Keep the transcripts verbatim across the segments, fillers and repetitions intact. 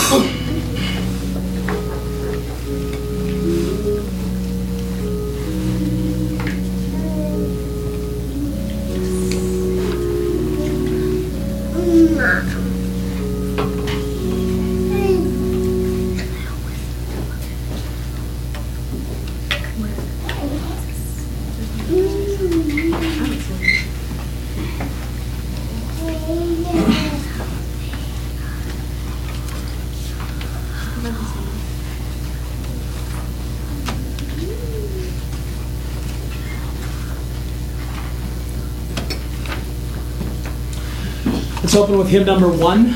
Let's open with hymn number one.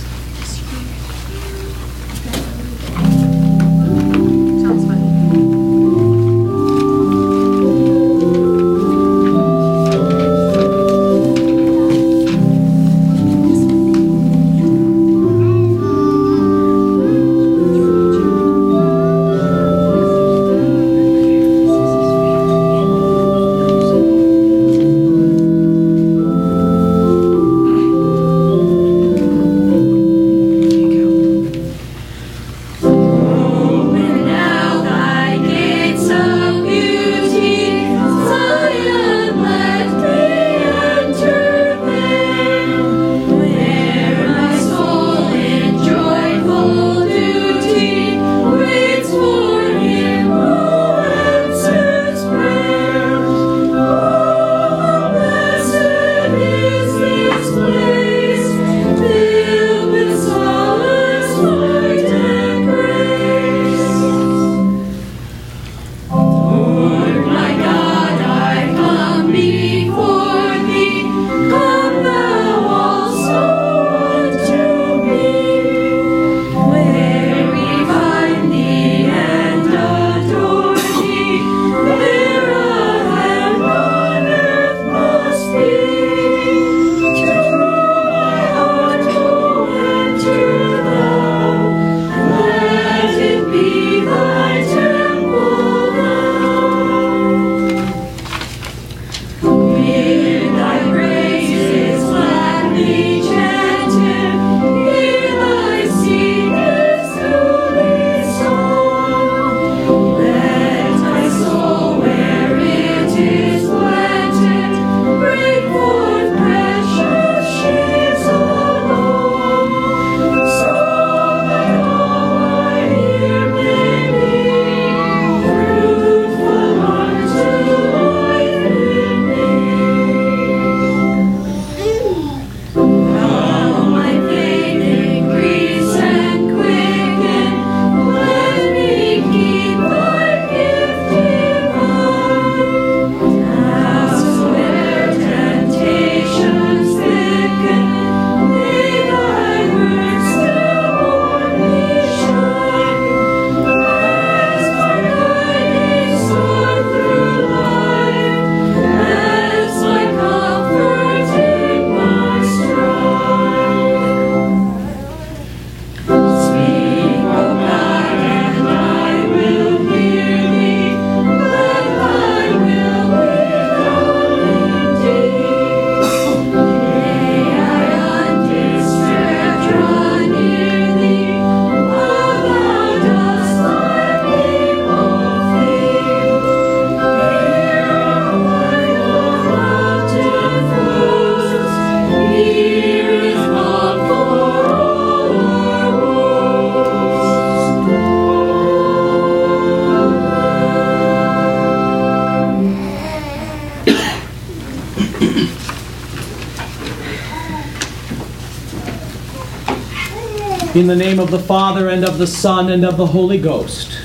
In the name of the Father, and of the Son, and of the Holy Ghost.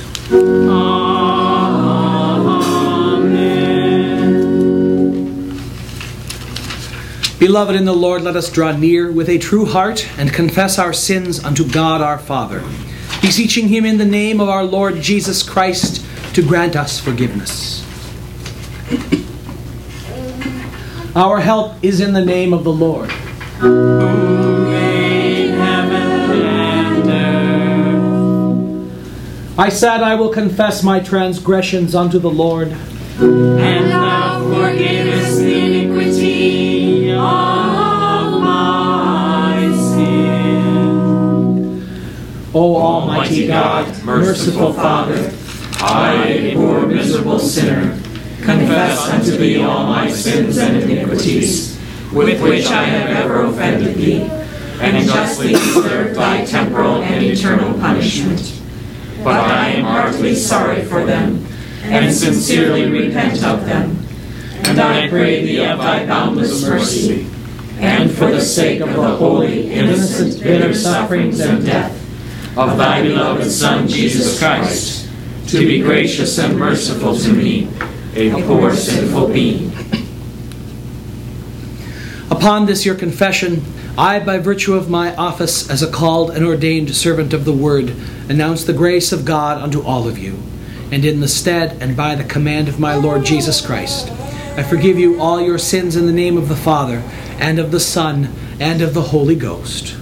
Amen. Beloved in the Lord, let us draw near with a true heart and confess our sins unto God our Father, beseeching Him in the name of our Lord Jesus Christ to grant us forgiveness. Our help is in the name of the Lord, who made heaven and earth. I said, I will confess my transgressions unto the Lord, and thou forgivest the iniquity of. O Almighty God, merciful Father, I, a poor miserable sinner, confess unto thee all my sins and iniquities, with which I have ever offended thee, and justly deserve thy temporal and eternal punishment. But I am heartily sorry for them, and sincerely repent of them. And I pray thee of thy boundless mercy, and for the sake of the holy, innocent, bitter sufferings and death of thy beloved Son, Jesus Christ, to be gracious and merciful to me, a poor sinful being. Upon this your confession, I, by virtue of my office as a called and ordained servant of the Word, announce the grace of God unto all of you. And in the stead and by the command of my Lord Jesus Christ, I forgive you all your sins in the name of the Father, and of the Son, and of the Holy Ghost.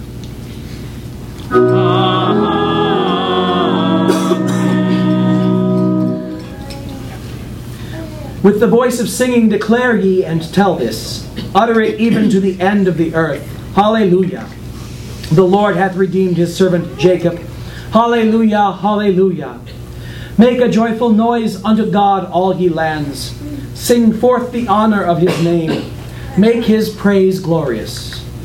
With the voice of singing declare ye and tell this. Utter it even to the end of the earth. Hallelujah. The Lord hath redeemed his servant Jacob. Hallelujah, hallelujah. Make a joyful noise unto God, all ye lands. Sing forth the honor of his name. Make his praise glorious.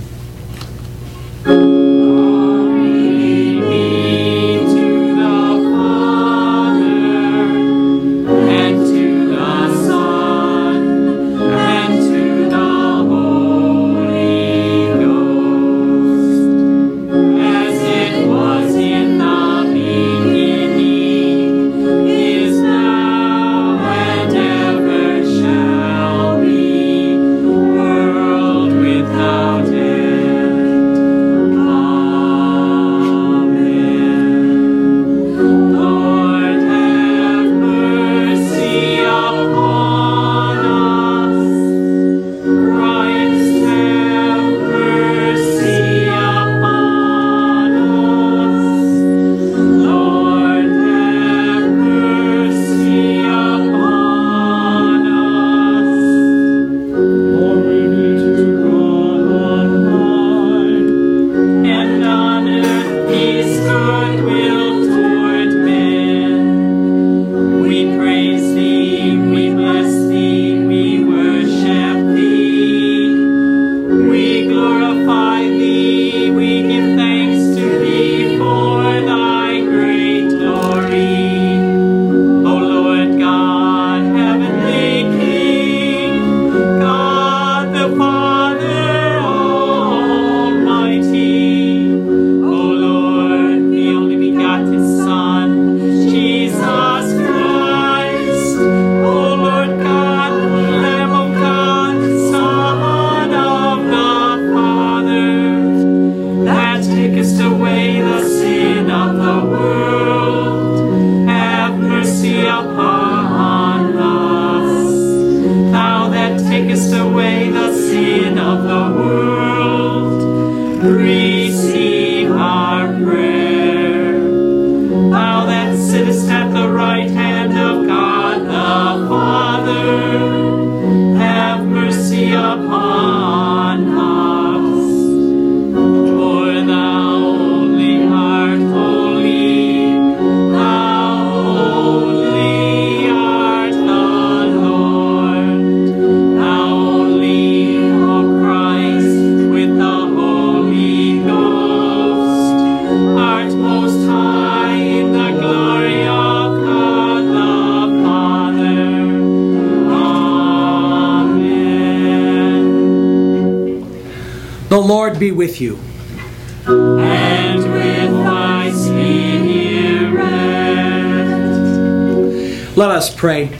The Lord be with you. And with thy spirit. Let us pray.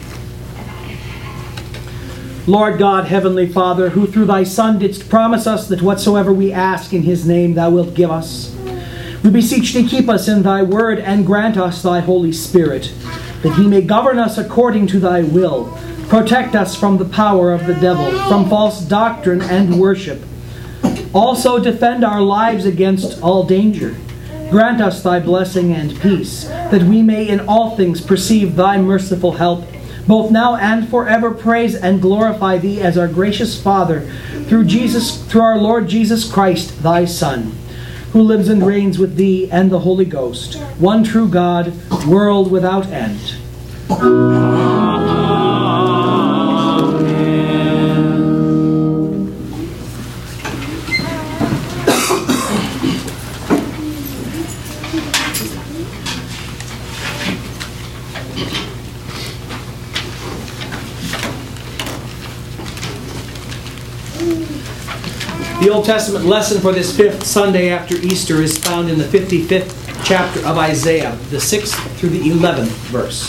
Lord God, Heavenly Father, who through thy Son didst promise us that whatsoever we ask in his name thou wilt give us, we beseech thee keep us in thy word and grant us thy Holy Spirit, that he may govern us according to thy will, protect us from the power of the devil, from false doctrine and worship. Also defend our lives against all danger. Grant us thy blessing and peace, that we may in all things perceive thy merciful help, both now and forever praise and glorify thee as our gracious Father, through Jesus, through our Lord Jesus Christ, thy Son, who lives and reigns with thee and the Holy Ghost, one true God, world without end. The Old Testament lesson for this fifth Sunday after Easter is found in the fifty-fifth chapter of Isaiah, the sixth through the eleventh verse.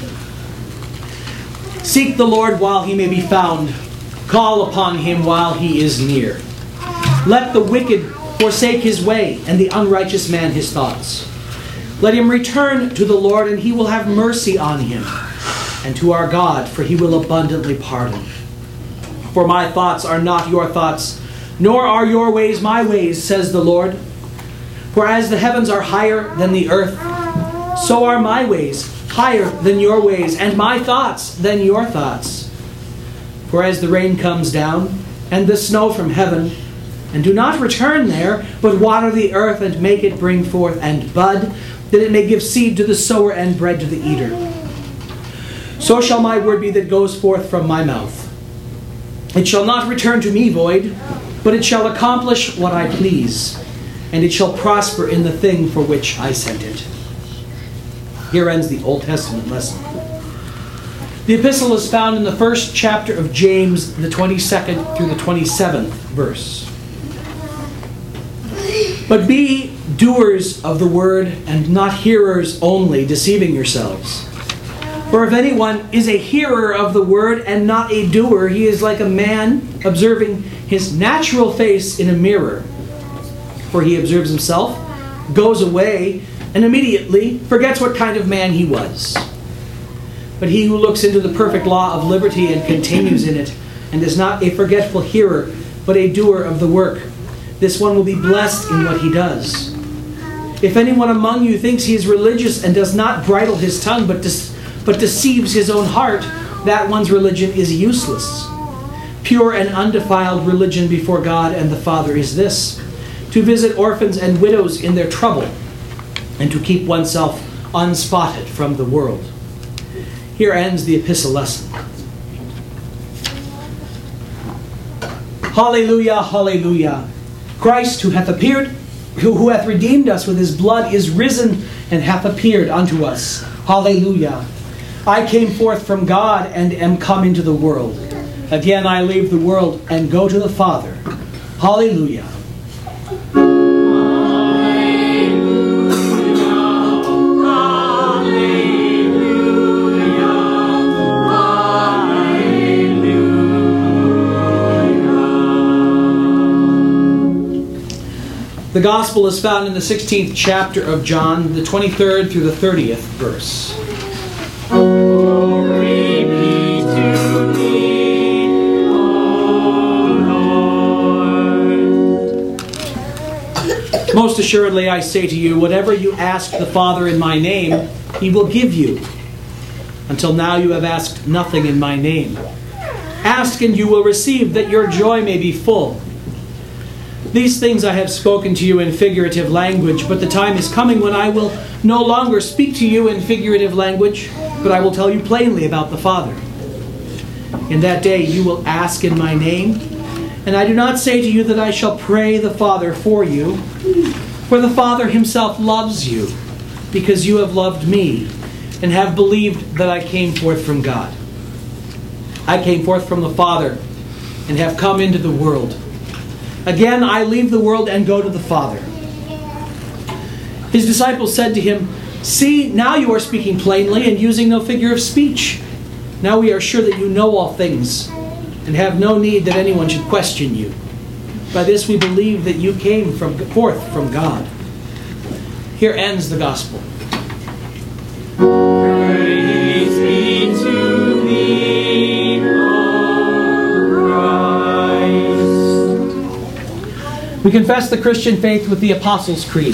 Seek the Lord while he may be found. Call upon him while he is near. Let the wicked forsake his way, and the unrighteous man his thoughts. Let him return to the Lord, and he will have mercy on him, and to our God, for he will abundantly pardon. For my thoughts are not your thoughts, nor are your ways my ways, says the Lord. For as the heavens are higher than the earth, so are my ways higher than your ways, and my thoughts than your thoughts. For as the rain comes down, and the snow from heaven, and do not return there, but water the earth, and make it bring forth and bud, that it may give seed to the sower and bread to the eater, so shall my word be that goes forth from my mouth. It shall not return to me void, but it shall accomplish what I please, and it shall prosper in the thing for which I sent it. Here ends the Old Testament lesson. The epistle is found in the first chapter of James, the twenty-second through the twenty-seventh verse. But be doers of the word, and not hearers only, deceiving yourselves. For if anyone is a hearer of the word and not a doer, he is like a man observing his natural face in a mirror. For he observes himself, goes away, and immediately forgets what kind of man he was. But he who looks into the perfect law of liberty and continues in it, and is not a forgetful hearer, but a doer of the work, this one will be blessed in what he does. If anyone among you thinks he is religious and does not bridle his tongue, but dis- but deceives his own heart, that one's religion is useless. Pure and undefiled religion before God and the Father is this: to visit orphans and widows in their trouble, and to keep oneself unspotted from the world. Here ends the epistle lesson. Hallelujah, hallelujah. Christ, who hath appeared, who, who hath redeemed us with his blood, is risen and hath appeared unto us. Hallelujah. I came forth from God and am come into the world. Again I leave the world and go to the Father. Hallelujah. The Gospel is found in the sixteenth chapter of John, the twenty-third through the thirtieth verse. Glory be to thee, O Lord. Most assuredly I say to you, whatever you ask the Father in my name, he will give you. Until now you have asked nothing in my name. Ask and you will receive, that your joy may be full. These things I have spoken to you in figurative language, but the time is coming when I will no longer speak to you in figurative language, but I will tell you plainly about the Father. In that day you will ask in my name, and I do not say to you that I shall pray the Father for you, for the Father himself loves you, because you have loved me, and have believed that I came forth from God. I came forth from the Father, and have come into the world. Again, I leave the world and go to the Father. His disciples said to him, See, now you are speaking plainly and using no figure of speech. Now we are sure that you know all things, and have no need that anyone should question you. By this we believe that you came from forth from God. Here ends the Gospel. Praise be to thee, O Christ. We confess the Christian faith with the Apostles' Creed.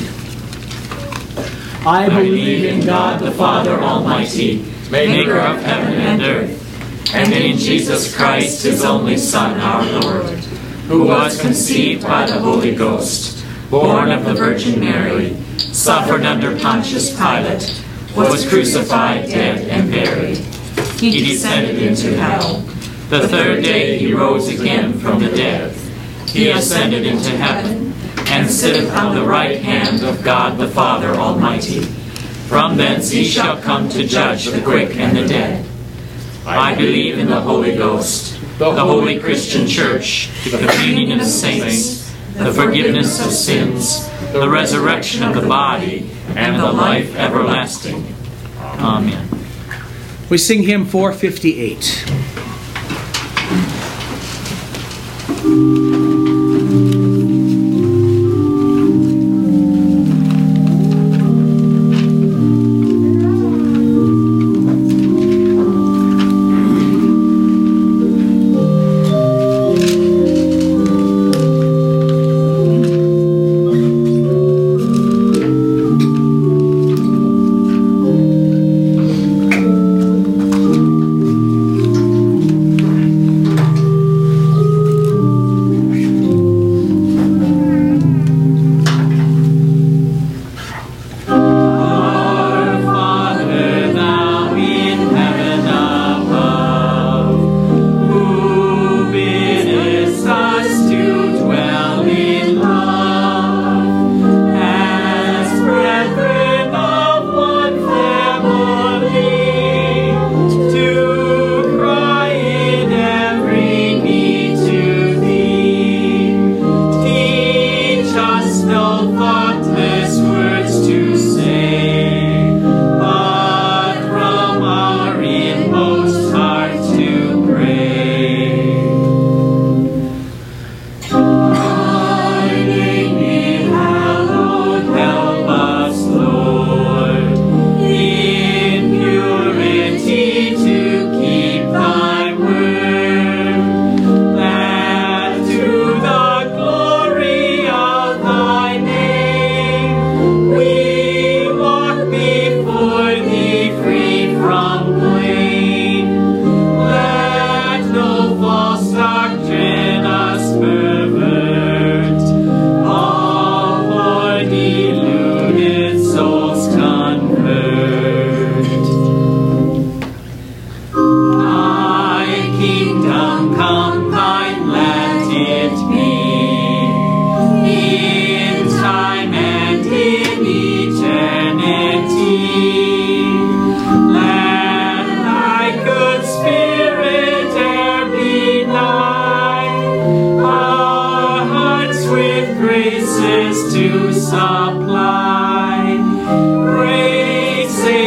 I I believe in God the Father Almighty, maker of heaven and earth, and in Jesus Christ, his only Son, our Lord, who was conceived by the Holy Ghost, born of the Virgin Mary, suffered under Pontius Pilate, was crucified, dead, and buried. He descended into hell. The third day he rose again from the dead. He ascended into heaven, and sitteth on the right hand of God the Father Almighty. From thence he shall come to judge the quick and the dead. I believe in the Holy Ghost, the holy Christian Church, the communion of saints, the forgiveness of sins, the resurrection of the body, and the life everlasting. Amen. We sing hymn four fifty-eight. To supply grace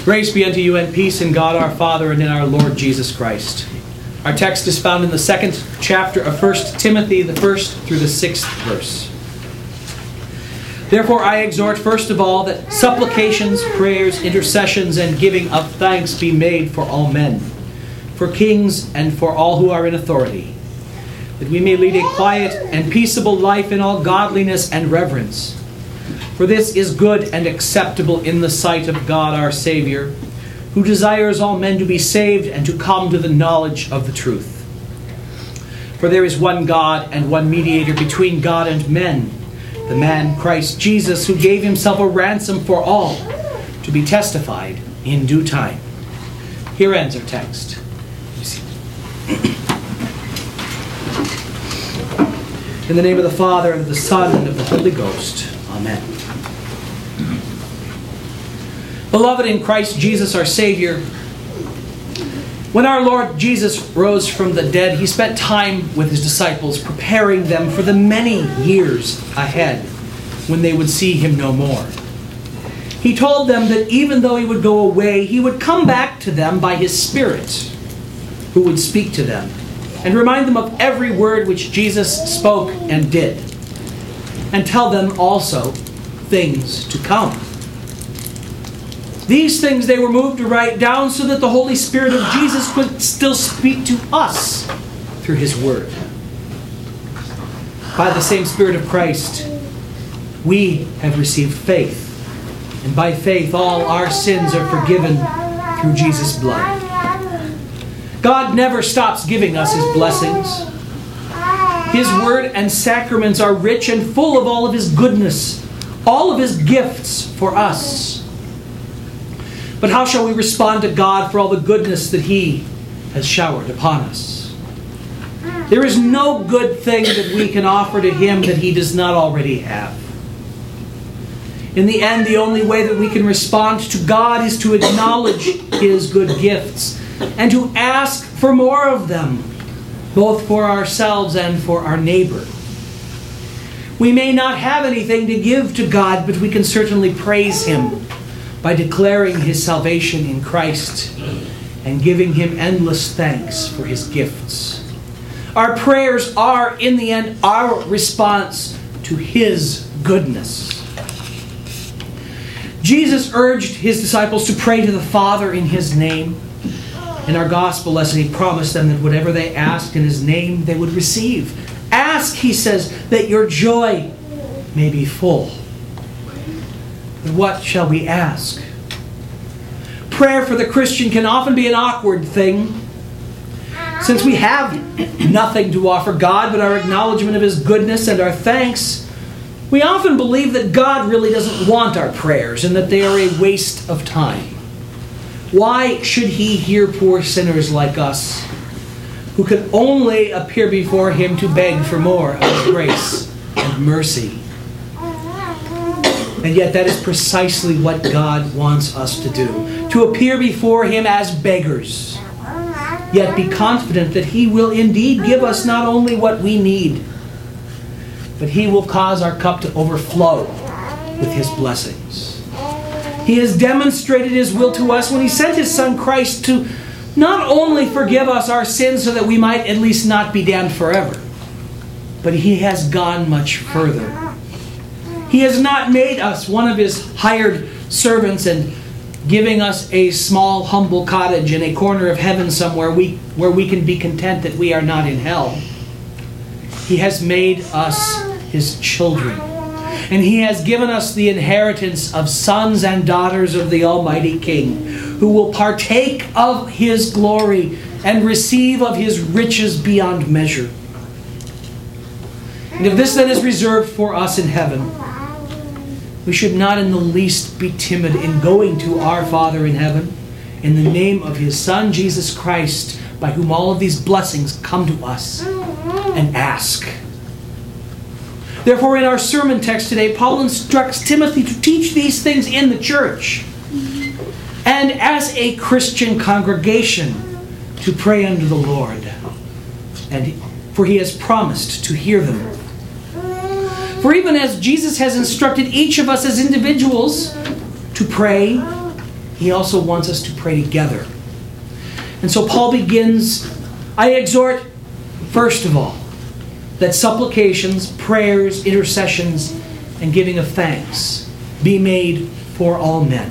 Grace be unto you and peace in God our Father and in our Lord Jesus Christ. Our text is found in the second chapter of First Timothy, the first through the sixth verse. Therefore I exhort first of all that supplications, prayers, intercessions, and giving of thanks be made for all men, for kings and for all who are in authority, that we may lead a quiet and peaceable life in all godliness and reverence. For this is good and acceptable in the sight of God our Savior, who desires all men to be saved and to come to the knowledge of the truth. For there is one God and one mediator between God and men, the man Christ Jesus, who gave himself a ransom for all, to be testified in due time. Here ends our text. In the name of the Father, and of the Son, and of the Holy Ghost. Amen. Beloved in Christ Jesus our Savior, when our Lord Jesus rose from the dead, He spent time with His disciples, preparing them for the many years ahead when they would see Him no more. He told them that even though He would go away, He would come back to them by His Spirit, who would speak to them and remind them of every word which Jesus spoke and did, and tell them also things to come. These things they were moved to write down so that the Holy Spirit of Jesus could still speak to us through His Word. By the same Spirit of Christ, we have received faith, and by faith all our sins are forgiven through Jesus' blood. God never stops giving us His blessings. His Word and sacraments are rich and full of all of His goodness, all of His gifts for us. But how shall we respond to God for all the goodness that He has showered upon us? There is no good thing that we can offer to Him that He does not already have. In the end, the only way that we can respond to God is to acknowledge His good gifts and to ask for more of them, both for ourselves and for our neighbor. We may not have anything to give to God, but we can certainly praise Him by declaring His salvation in Christ and giving Him endless thanks for His gifts. Our prayers are, in the end, our response to His goodness. Jesus urged His disciples to pray to the Father in His name. In our gospel lesson, He promised them that whatever they asked in His name, they would receive. Ask, He says, that your joy may be full. But what shall we ask? Prayer for the Christian can often be an awkward thing. Since we have nothing to offer God but our acknowledgement of His goodness and our thanks, we often believe that God really doesn't want our prayers and that they are a waste of time. Why should He hear poor sinners like us, who can only appear before Him to beg for more of His grace and mercy? And yet that is precisely what God wants us to do. To appear before Him as beggars, yet be confident that He will indeed give us not only what we need, but He will cause our cup to overflow with His blessings. He has demonstrated His will to us when He sent His Son Christ to not only forgive us our sins so that we might at least not be damned forever, but He has gone much further. He has not made us one of His hired servants and giving us a small, humble cottage in a corner of heaven somewhere we, where we can be content that we are not in hell. He has made us His children. And He has given us the inheritance of sons and daughters of the Almighty King, who will partake of His glory and receive of His riches beyond measure. And if this then is reserved for us in heaven, we should not in the least be timid in going to our Father in heaven in the name of His Son, Jesus Christ, by whom all of these blessings come to us, and ask. Therefore, in our sermon text today, Paul instructs Timothy to teach these things in the church, and as a Christian congregation, to pray unto the Lord, and for He has promised to hear them. For even as Jesus has instructed each of us as individuals to pray, He He also wants us to pray together. And so Paul begins, I exhort, first of all, that supplications, prayers, intercessions, and giving of thanks be made for all men.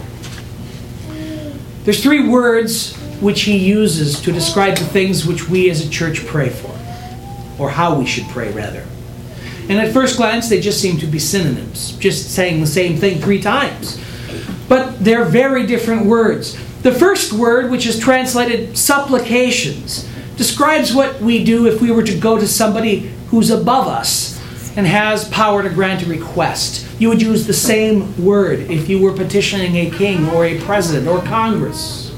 There's three words which he uses to describe the things which we as a church pray for, or how we should pray, rather. And at first glance, they just seem to be synonyms, just saying the same thing three times. But they're very different words. The first word, which is translated supplications, describes what we do if we were to go to somebody who's above us and has power to grant a request. You would use the same word if you were petitioning a king or a president or Congress.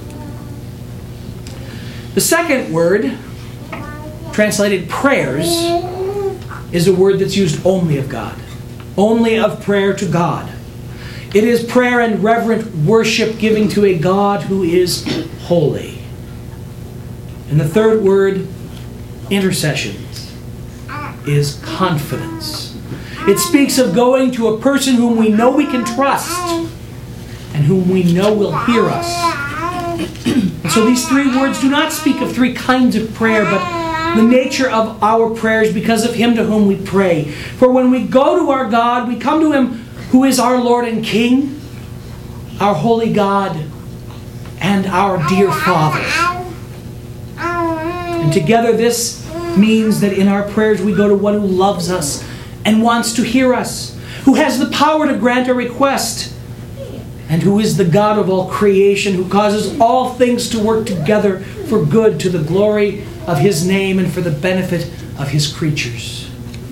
The second word, translated prayers, is a word that's used only of God, only of prayer to God. It is prayer and reverent worship giving to a God who is holy. And the third word, intercessions, is confidence. It speaks of going to a person whom we know we can trust and whom we know will hear us. And so these three words do not speak of three kinds of prayer, but the nature of our prayers because of Him to whom we pray. For when we go to our God, we come to Him who is our Lord and King, our holy God, and our dear Father. And together this means that in our prayers we go to one who loves us and wants to hear us, who has the power to grant a request, and who is the God of all creation, who causes all things to work together for good to the glory of His name and for the benefit of His creatures.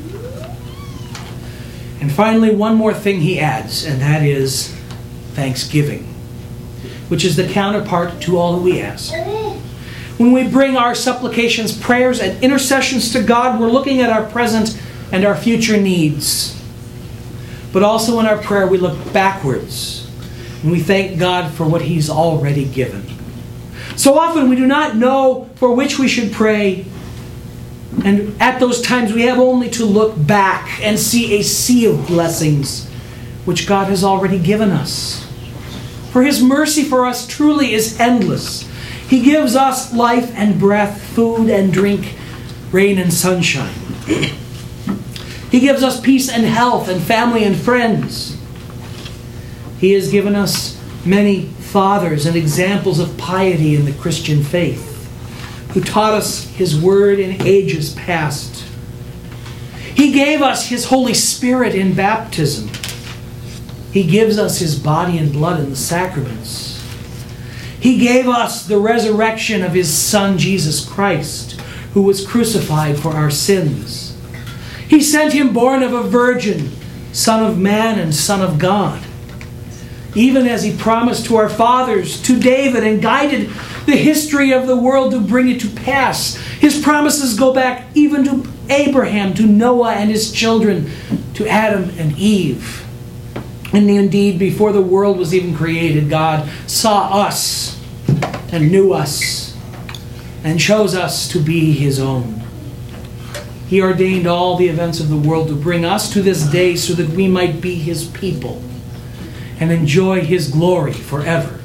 And finally, one more thing he adds, and that is thanksgiving, which is the counterpart to all that we ask. When we bring our supplications, prayers, and intercessions to God, we're looking at our present and our future needs. But also in our prayer, we look backwards, and we thank God for what He's already given. So often we do not know for which we should pray, and at those times we have only to look back and see a sea of blessings which God has already given us. For His mercy for us truly is endless. He gives us life and breath, food and drink, rain and sunshine. He gives us peace and health and family and friends. He has given us many fathers and examples of piety in the Christian faith, who taught us His word in ages past. He gave us His Holy Spirit in baptism. He gives us His body and blood in the sacraments. He gave us the resurrection of His Son, Jesus Christ, who was crucified for our sins. He sent Him born of a virgin, Son of man and Son of God. Even as He promised to our fathers, to David, and guided the history of the world to bring it to pass. His promises go back even to Abraham, to Noah and his children, to Adam and Eve. And indeed, before the world was even created, God saw us and knew us and chose us to be His own. He ordained all the events of the world to bring us to this day so that we might be His people and enjoy His glory forever.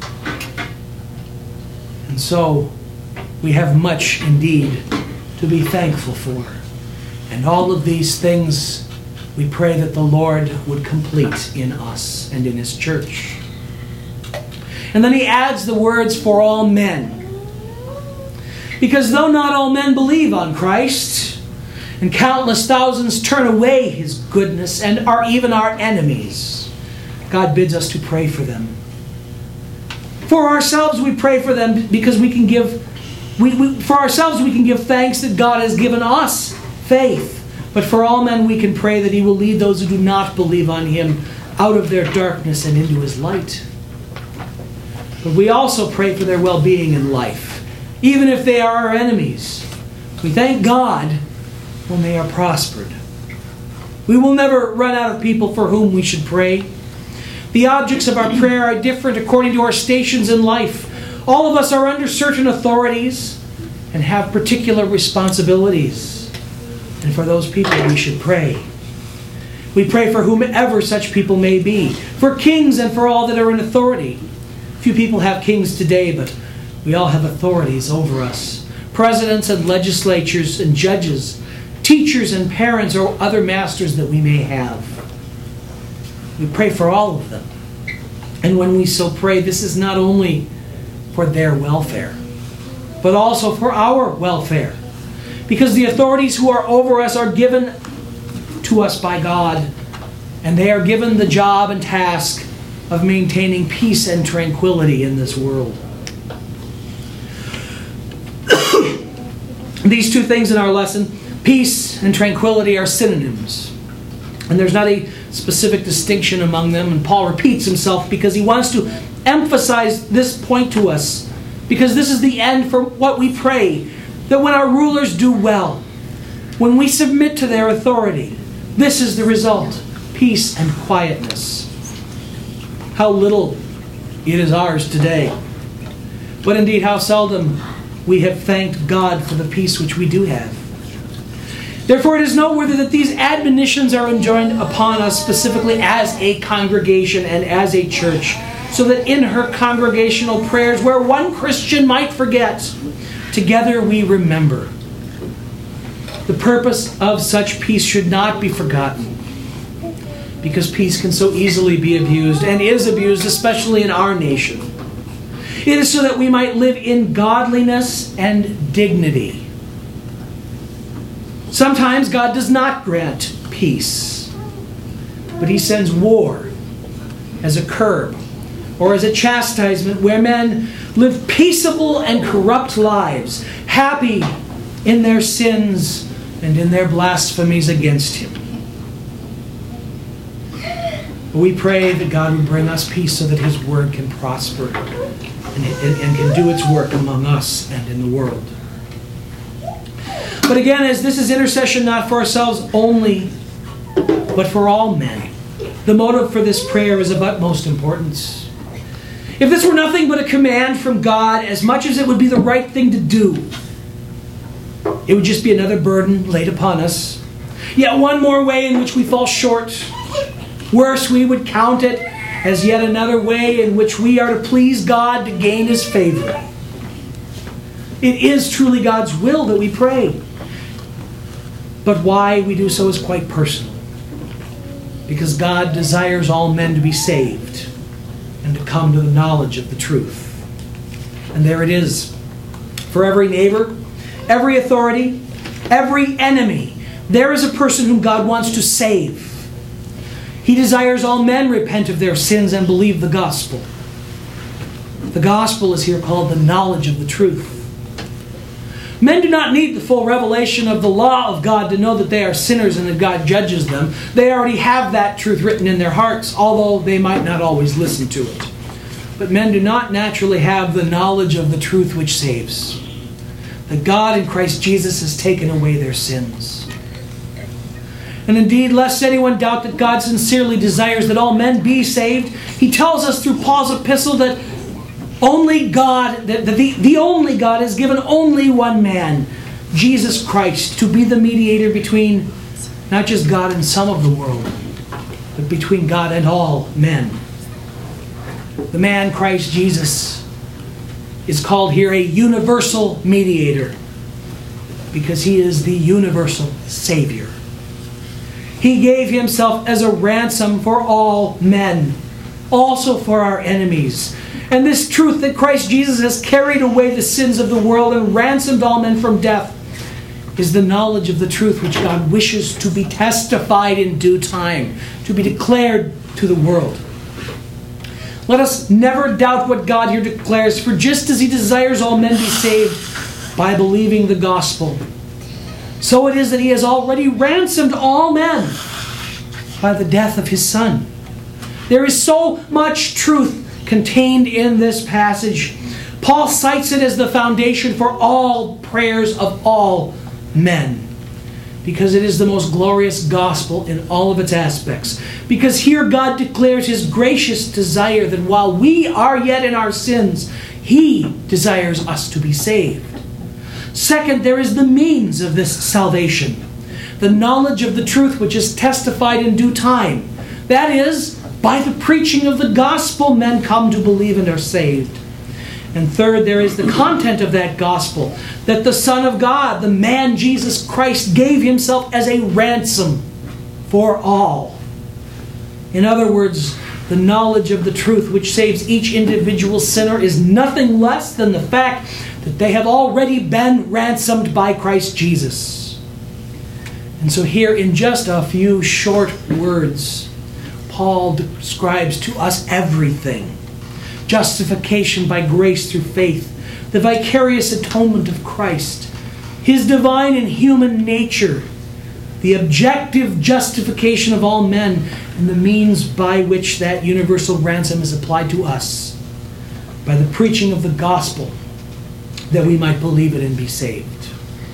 And so, we have much indeed to be thankful for. And all of these things we pray that the Lord would complete in us and in His church. And then he adds the words, for all men. Because though not all men believe on Christ, and countless thousands turn away His goodness and are even our enemies, God bids us to pray for them. For ourselves we pray for them because we can give, we, we, for ourselves we can give thanks that God has given us faith. But for all men we can pray that He will lead those who do not believe on Him out of their darkness and into His light. But we also pray for their well-being in life, even if they are our enemies. We thank God when they are prospered. We will never run out of people for whom we should pray. The objects of our prayer are different according to our stations in life. All of us are under certain authorities and have particular responsibilities. And for those people we should pray. We pray for whomever such people may be, for kings and for all that are in authority, Few people have kings today, but we all have authorities over us. Presidents and legislatures and judges, teachers and parents, or other masters that we may have. We pray for all of them. And when we so pray, this is not only for their welfare, but also for our welfare. Because the authorities who are over us are given to us by God, and they are given the job and task of maintaining peace and tranquility in this world. These two things in our lesson, peace and tranquility, are synonyms. And there's not a specific distinction among them. And Paul repeats himself because he wants to emphasize this point to us. Because this is the end for what we pray. That when our rulers do well, when we submit to their authority, this is the result. Peace and quietness. How little it is ours today. But indeed how seldom we have thanked God for the peace which we do have. Therefore, it is noteworthy that these admonitions are enjoined upon us specifically as a congregation and as a church, so that in her congregational prayers, where one Christian might forget, together we remember. The purpose of such peace should not be forgotten, because peace can so easily be abused, and is abused, especially in our nation. It is so that we might live in godliness and dignity. Sometimes God does not grant peace, but He sends war as a curb or as a chastisement, where men live peaceable and corrupt lives, happy in their sins and in their blasphemies against Him. We pray that God would bring us peace so that His word can prosper and, and, and can do its work among us and in the world. But again, as this is intercession not for ourselves only, but for all men, the motive for this prayer is of utmost importance. If this were nothing but a command from God, as much as it would be the right thing to do, it would just be another burden laid upon us. Yet one more way in which we fall short. Worse, we would count it as yet another way in which we are to please God to gain His favor. It is truly God's will that we pray. But why we do so is quite personal. Because God desires all men to be saved and to come to the knowledge of the truth. And there it is. For every neighbor, every authority, every enemy, there is a person whom God wants to save. He desires all men repent of their sins and believe the gospel. The gospel is here called the knowledge of the truth. Men do not need the full revelation of the law of God to know that they are sinners and that God judges them. They already have that truth written in their hearts, although they might not always listen to it. But men do not naturally have the knowledge of the truth which saves. That God in Christ Jesus has taken away their sins. And indeed, lest anyone doubt that God sincerely desires that all men be saved, He tells us through Paul's epistle that only God, that the, the only God has given only one man, Jesus Christ, to be the mediator between not just God and some of the world, but between God and all men. The man, Christ Jesus, is called here a universal mediator because He is the universal Savior. He gave Himself as a ransom for all men, also for our enemies. And this truth that Christ Jesus has carried away the sins of the world and ransomed all men from death is the knowledge of the truth which God wishes to be testified in due time, to be declared to the world. Let us never doubt what God here declares, for just as He desires all men be saved by believing the gospel, so it is that He has already ransomed all men by the death of His Son. There is so much truth contained in this passage. Paul cites it as the foundation for all prayers of all men, because it is the most glorious gospel in all of its aspects. Because here God declares His gracious desire that while we are yet in our sins, He desires us to be saved. Second, there is the means of this salvation, the knowledge of the truth which is testified in due time. That is, By the preaching of the gospel, men come to believe and are saved. And third, there is the content of that gospel, that the Son of God, the man Jesus Christ, gave himself as a ransom for all. In other words, the knowledge of the truth which saves each individual sinner is nothing less than the fact that they have already been ransomed by Christ Jesus. And so here, in just a few short words, Paul describes to us everything. Justification by grace through faith, the vicarious atonement of Christ, his divine and human nature, the objective justification of all men, and the means by which that universal ransom is applied to us, by the preaching of the gospel, that we might believe it and be saved.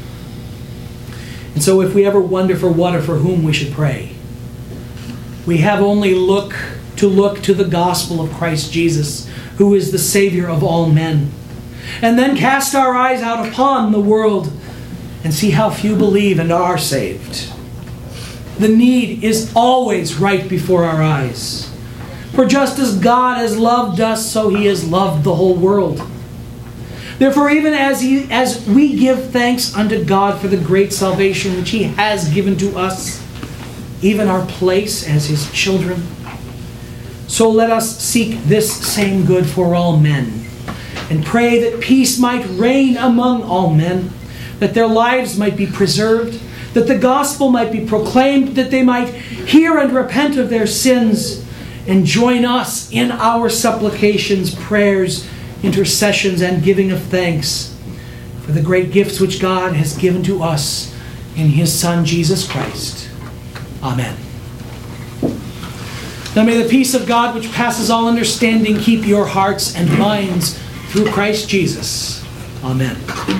And so if we ever wonder for what or for whom we should pray, we have only look to look to the gospel of Christ Jesus, who is the Savior of all men, and then cast our eyes out upon the world and see how few believe and are saved. The need is always right before our eyes. For just as God has loved us, so he has loved the whole world. Therefore, even as, he, as we give thanks unto God for the great salvation which he has given to us, even our place as his children, so let us seek this same good for all men, and pray that peace might reign among all men, that their lives might be preserved, that the gospel might be proclaimed, that they might hear and repent of their sins, and join us in our supplications, prayers, intercessions, and giving of thanks for the great gifts which God has given to us in his Son, Jesus Christ. Amen. Now may the peace of God, which passes all understanding, keep your hearts and minds through Christ Jesus. Amen.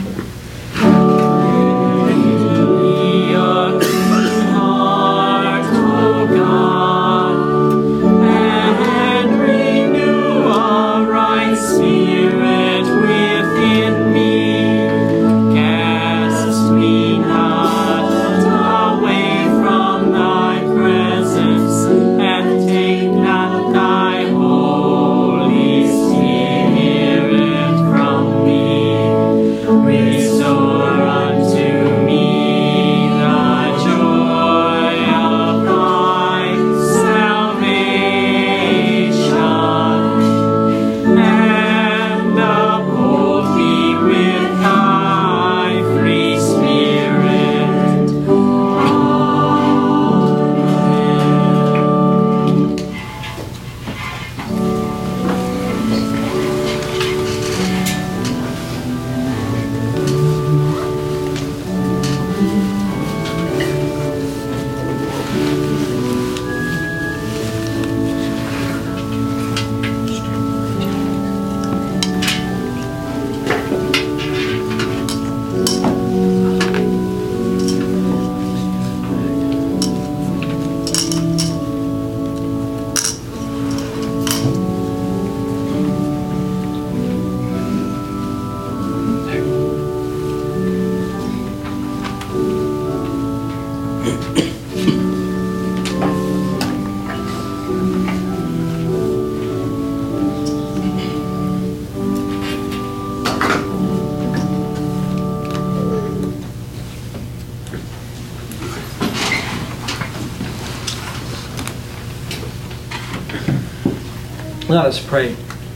Let us pray.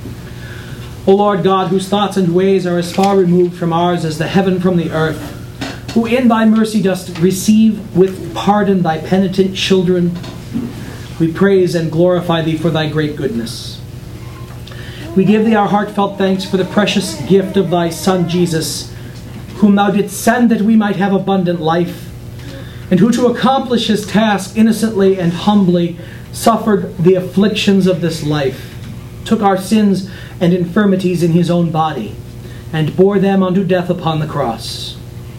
O Lord God, whose thoughts and ways are as far removed from ours as the heaven from the earth, who in thy mercy dost receive with pardon thy penitent children, we praise and glorify thee for thy great goodness. We give thee our heartfelt thanks for the precious gift of thy Son Jesus, whom thou didst send that we might have abundant life, and who to accomplish his task innocently and humbly suffered the afflictions of this life, took our sins and infirmities in his own body, and bore them unto death upon the cross.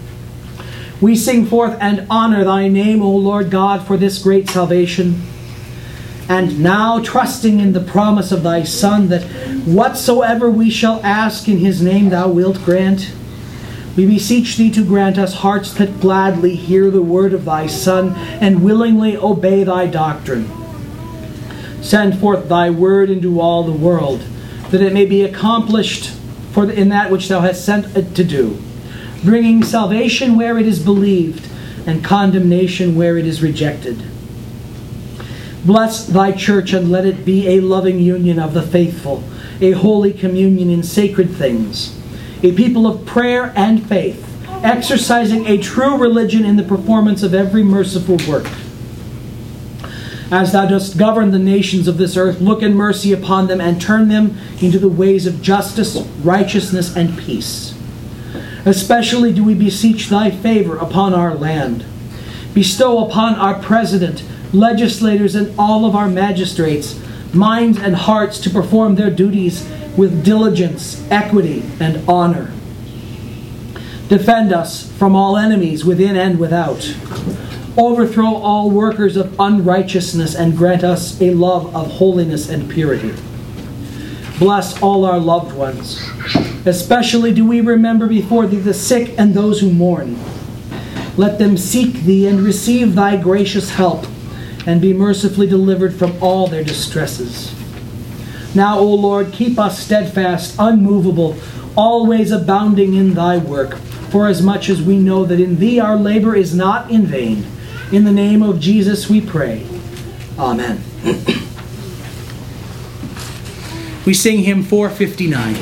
We sing forth and honor thy name, O Lord God, for this great salvation. And now, trusting in the promise of thy Son, that whatsoever we shall ask in his name thou wilt grant, we beseech thee to grant us hearts that gladly hear the word of thy Son and willingly obey thy doctrine, Send forth thy word into all the world, that it may be accomplished for the, in that which thou hast sent it to do, bringing salvation where it is believed, and condemnation where it is rejected. Bless thy church, and let it be a loving union of the faithful, a holy communion in sacred things, a people of prayer and faith, exercising a true religion in the performance of every merciful work. As thou dost govern the nations of this earth, look in mercy upon them and turn them into the ways of justice, righteousness, and peace. Especially do we beseech thy favor upon our land. Bestow upon our president, legislators, and all of our magistrates minds and hearts to perform their duties with diligence, equity, and honor. Defend us from all enemies within and without. Overthrow all workers of unrighteousness and grant us a love of holiness and purity. Bless all our loved ones. Especially do we remember before thee the sick and those who mourn. Let them seek thee and receive thy gracious help, and be mercifully delivered from all their distresses. Now, O Lord, keep us steadfast, unmovable, always abounding in thy work, forasmuch as we know that in thee our labor is not in vain. In the name of Jesus we pray. Amen. We sing hymn four fifty-nine.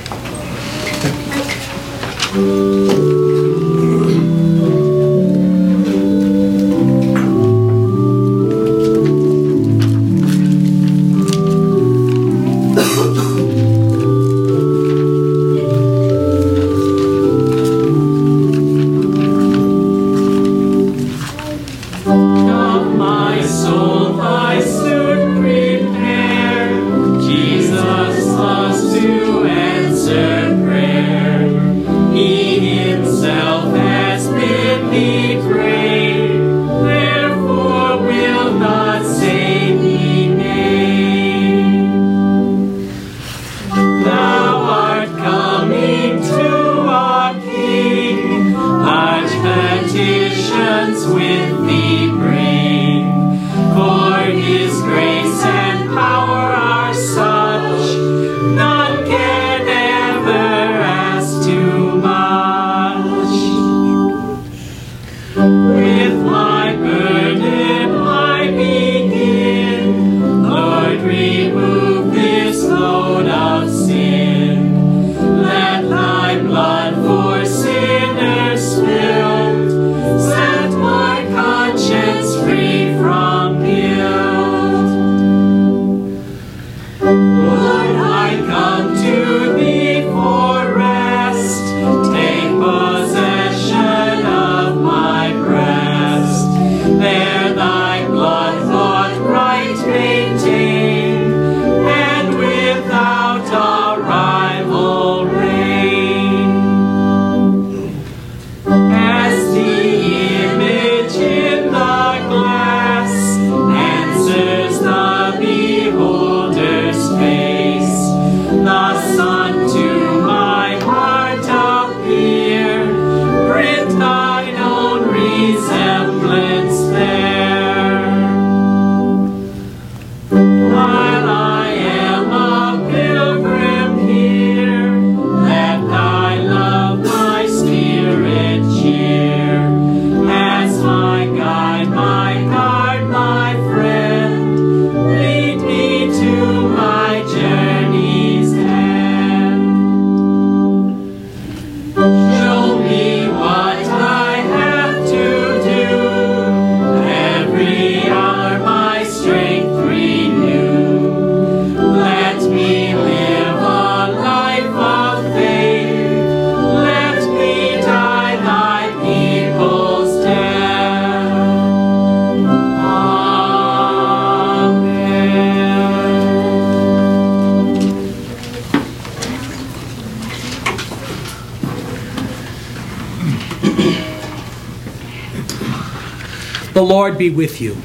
The Lord be with you.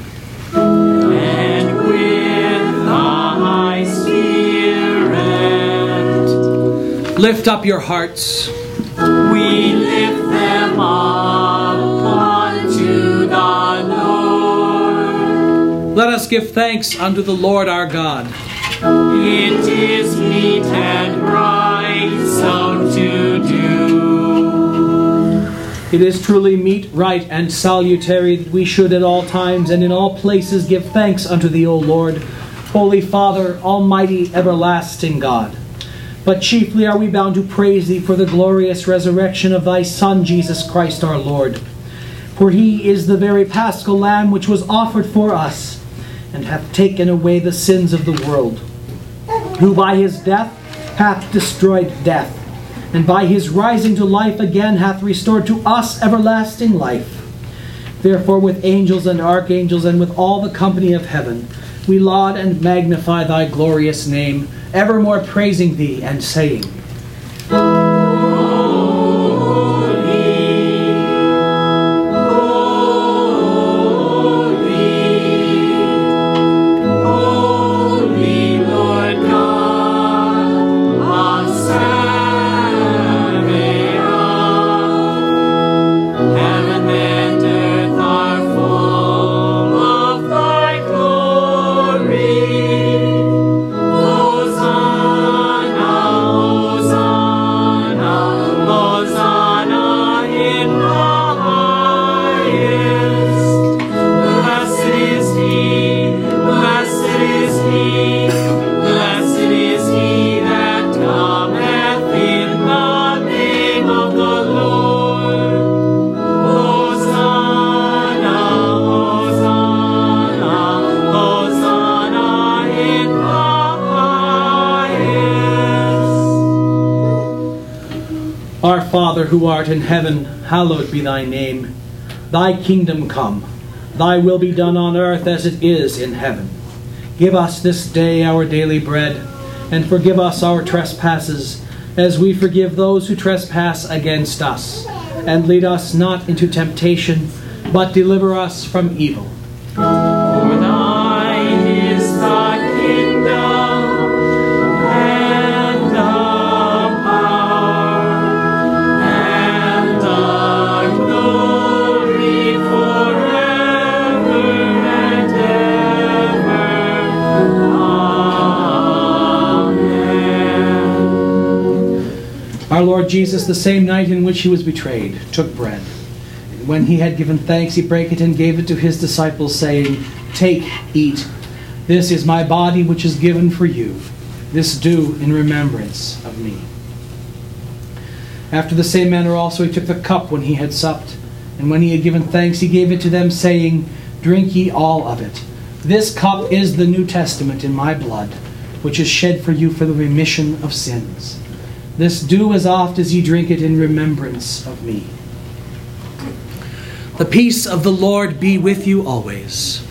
And with thy spirit. Lift up your hearts. We lift them up unto the Lord. Let us us give thanks unto the Lord our God. It is meet and right so to do. It is truly meet, right, and salutary that we should at all times and in all places give thanks unto thee, O Lord, Holy Father, Almighty, everlasting God. But chiefly are we bound to praise thee for the glorious resurrection of thy Son, Jesus Christ our Lord. For he is the very Paschal Lamb which was offered for us, and hath taken away the sins of the world, who by his death hath destroyed death, and by his rising to life again hath restored to us everlasting life. Therefore with angels and archangels and with all the company of heaven, we laud and magnify thy glorious name, evermore praising thee and saying, Our Father, who art in heaven, hallowed be thy name. Thy kingdom come. Thy will be done on earth as it is in heaven. Give us this day our daily bread, and forgive us our trespasses, as we forgive those who trespass against us. And lead us not into temptation, but deliver us from evil. For thine is the kingdom, and the power, and the glory forever and ever. Amen. Our Lord Jesus, the same night in which he was betrayed, took bread. When he had given thanks, he brake it and gave it to his disciples, saying, Take, eat. This is my body which is given for you. This do in remembrance of me. After the same manner also he took the cup when he had supped. And when he had given thanks, he gave it to them, saying, Drink ye all of it. This cup is the New Testament in my blood, which is shed for you for the remission of sins. This do as oft as ye drink it in remembrance of me. The peace of the Lord be with you always.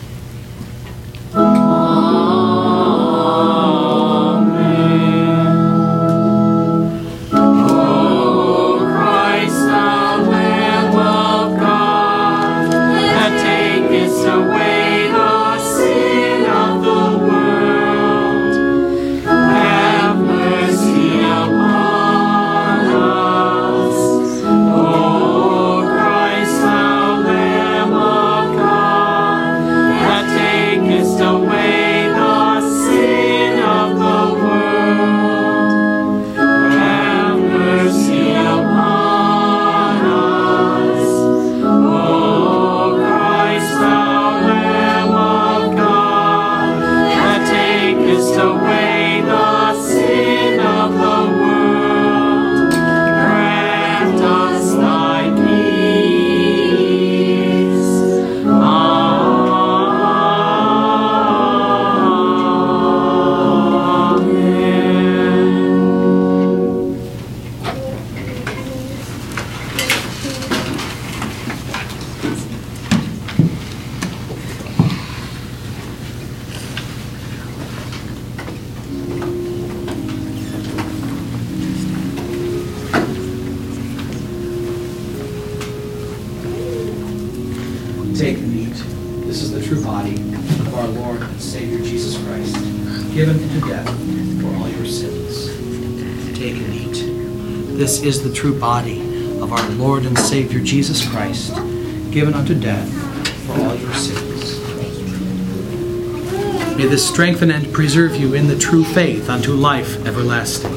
Take and eat. This is the true body of our Lord and Savior Jesus Christ, given to death for all your sins. Take and eat. This is the true body of our Lord and Savior Jesus Christ, given unto death for all your sins. May this strengthen and preserve you in the true faith unto life everlasting.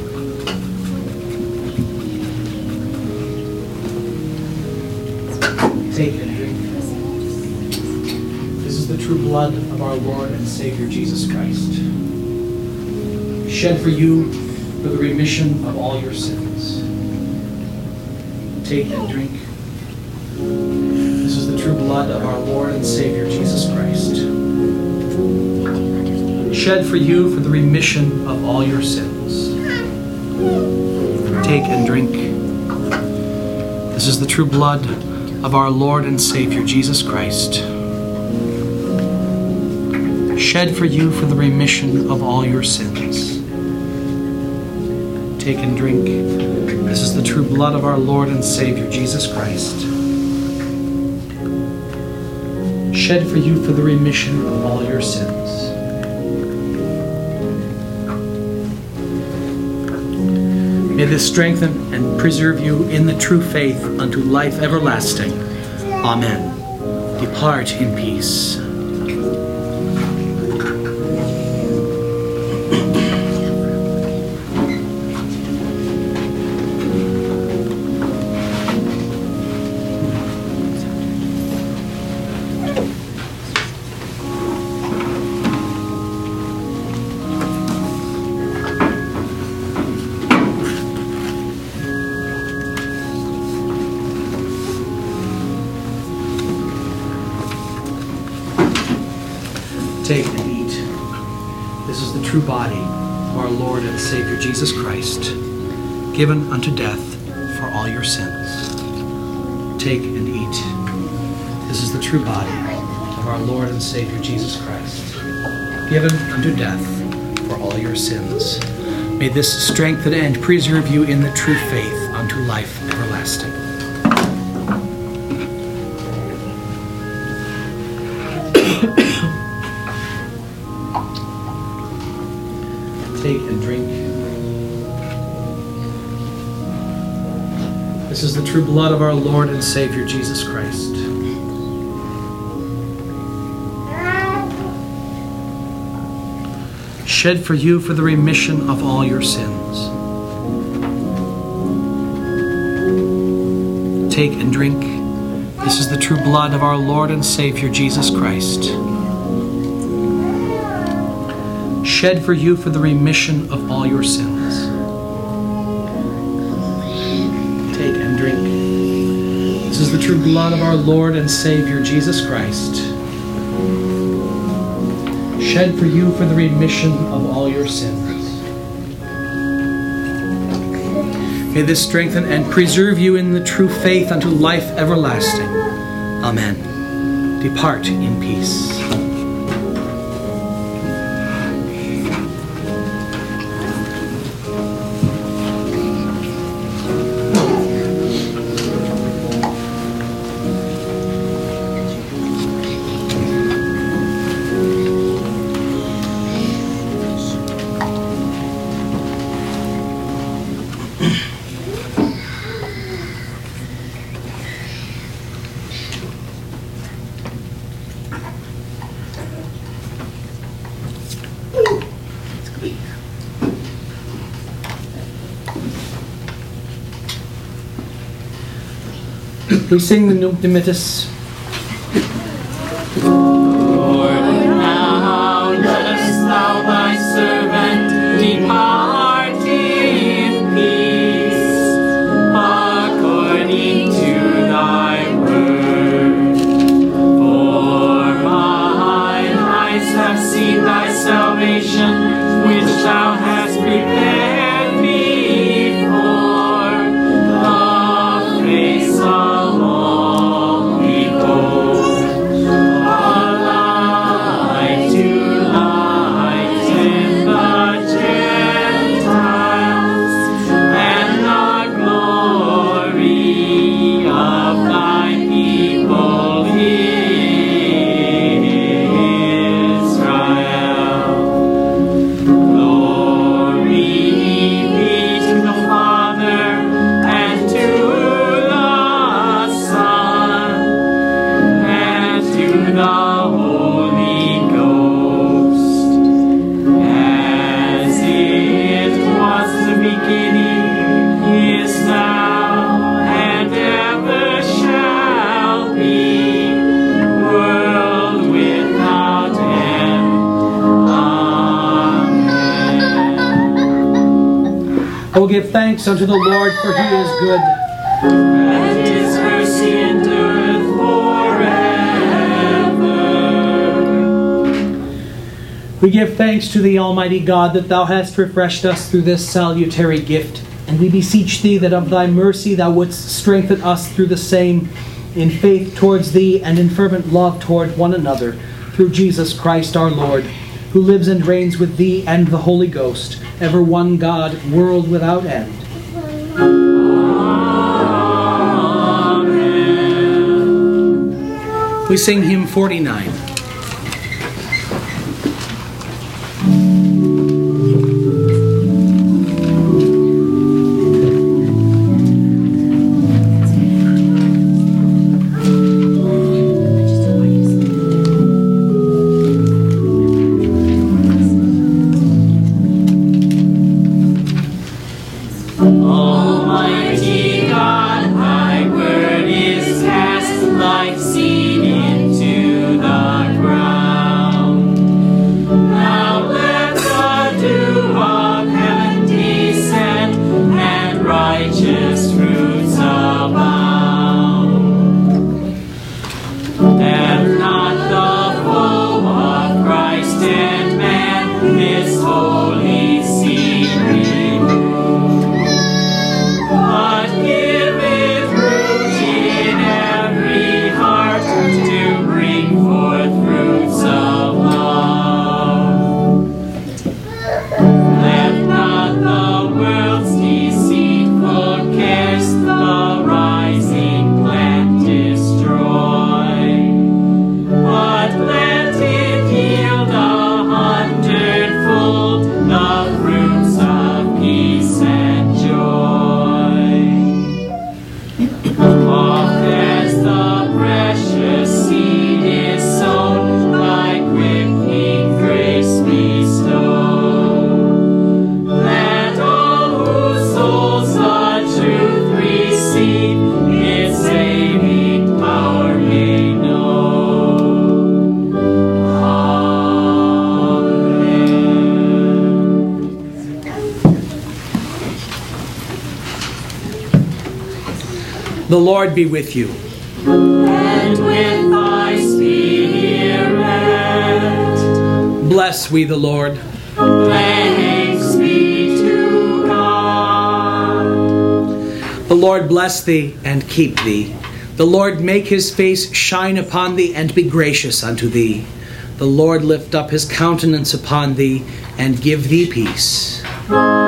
Take it. This is the true blood of our Lord and Savior Jesus Christ, shed for you for the remission of all your sins. Take and drink. This is the true blood of our Lord and Savior Jesus Christ, shed for you for the remission of all your sins. Take and drink. This is the true blood of our Lord and Savior Jesus Christ, shed for you for the remission of all your sins. Take and drink. This is the true blood of our Lord and Savior Jesus Christ, shed for you for the remission of all your sins. May this strengthen and preserve you in the true faith unto life everlasting. Amen. Depart in peace. Take and eat. This is the true body of our Lord and Savior Jesus Christ, given unto death for all your sins. Take and eat. This is the true body of our Lord and Savior Jesus Christ, given unto death for all your sins. May this strengthen and preserve you in the true faith unto life everlasting. Take and drink. This is the true blood of our Lord and Savior Jesus Christ, shed for you for the remission of all your sins. Take and drink. This is the true blood of our Lord and Savior Jesus Christ, shed for you for the remission of all your sins. Take and drink. This is the true blood of our Lord and Savior Jesus Christ, shed for you for the remission of all your sins. May this strengthen and preserve you in the true faith unto life everlasting. Amen. Depart in peace. Please sing the Nunc Dimittis. Lord, now lettest thou thy servant depart in peace, according to thy word. For mine eyes have seen thy salvation, which thou hast prepared before the face of all people. I will give thanks unto the Lord, for he is good. And his mercy endureth forever. We give thanks to thee, Almighty God, that thou hast refreshed us through this salutary gift. And we beseech thee that of thy mercy thou wouldst strengthen us through the same, in faith towards thee and in fervent love toward one another, through Jesus Christ our Lord, who lives and reigns with thee and the Holy Ghost, ever one God, world without end. Amen. We sing hymn forty-nine. The Lord be with you. And with thy spirit. Bless we the Lord. Thanks be to God. The Lord bless thee and keep thee. The Lord make his face shine upon thee and be gracious unto thee. The Lord lift up his countenance upon thee and give thee peace.